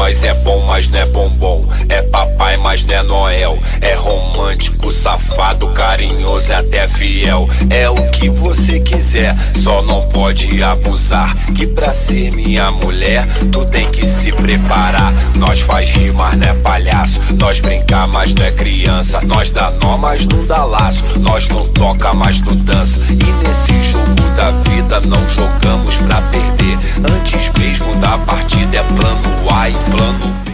nós é bom, mas não é bombom. É papai, mas não é Noel. É romântico, safado, carinhoso e até fiel. É o que você quiser, só não pode abusar. Que pra ser minha mulher, tu tem que se preparar. Nós faz rir, mas não é palhaço. Nós brincar, mas não é criança. Nós dá nó, mas não dá laço. Nós não toca, mas não dança. E nesse jogo da vida não jogamos pra perder. Antes mesmo da partida é plano A e plano B.